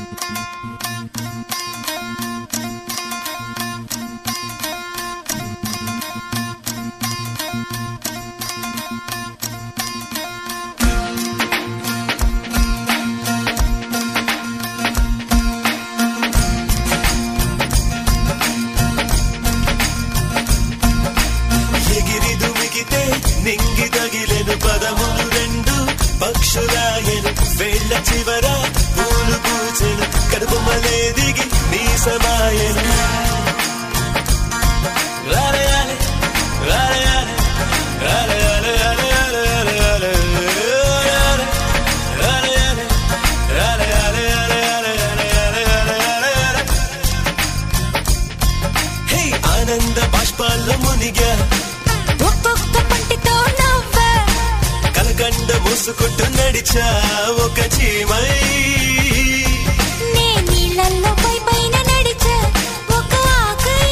నింగి తగిలెను పదములు రెండు పక్షురాయను వేళ్ల చివర పూలు పూచెను కడుపుమలే దిగి నీ సమాయను ఆనంద బాష్పాల్లో మునిగా కలకండ మూసుకుంటూ నడిచా ఒక చీమై నే నీళ్ళల్లో పైన నడిచా ఒక ఆకై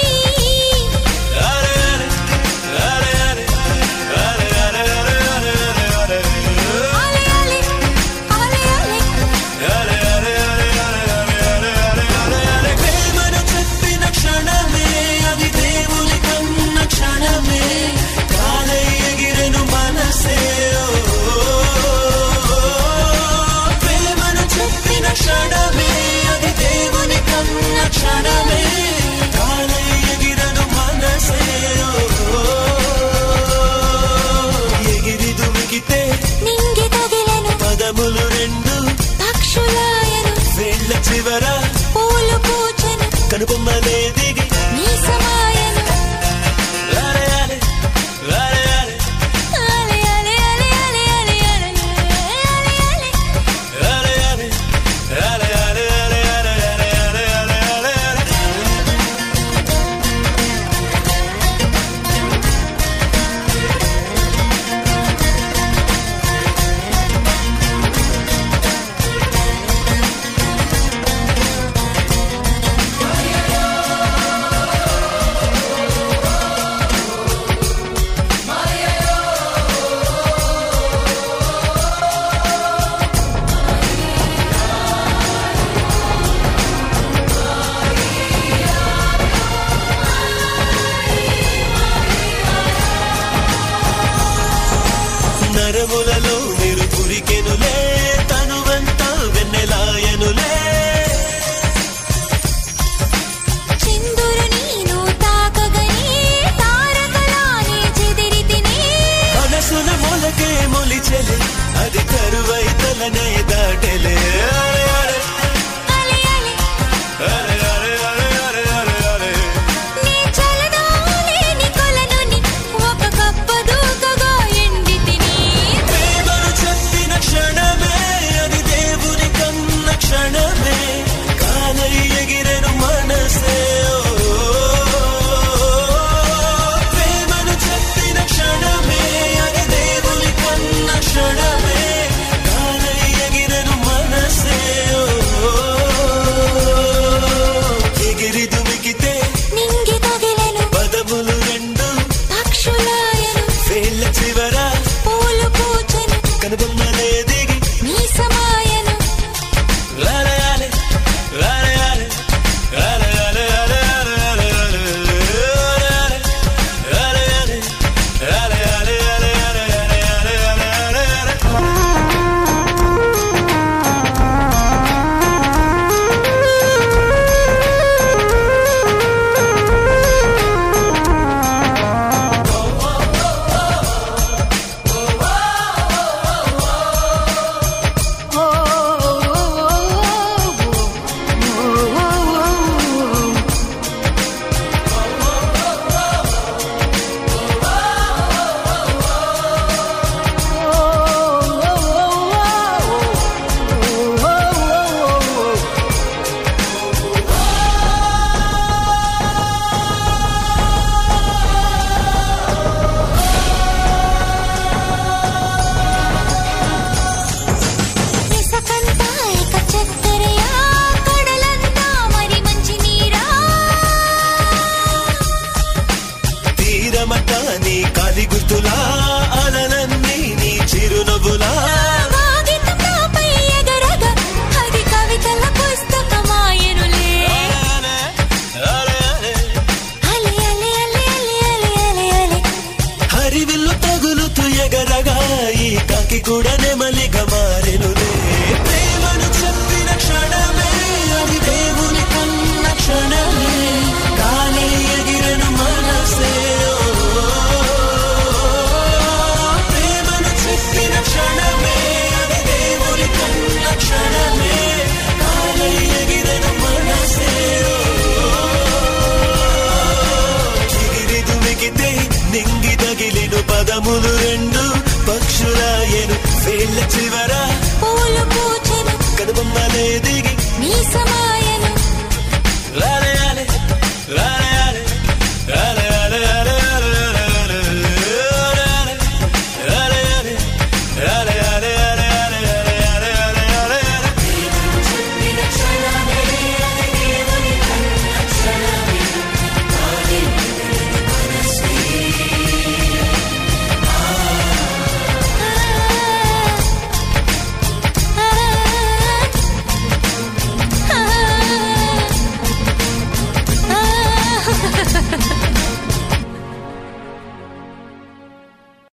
ప్రేమను చెప్పిన క్షణమే అది దేవుని కన్న క్షణమే కాలై ఎగిరెను మనసే క్షణమే అది దేవుని కన్న క్షణమే కాలై ఎగిరను మనసే ఎగిరి దుమికితే నింగి తగిలెను పదములు రెండు పక్షులాయను వేళ్ల చివర పూలు పూచెను కనుపమ్మలే దిగి నీ సమాయను నరములలో మీరు పురికెనులే తనువంతా వెన్నెలాయనులే చిందురు నీను తాకగనే తారకలానే చెదిరితినే మనసున మొలకే మొలిచెలే అది కరువై తలనే దాటెలే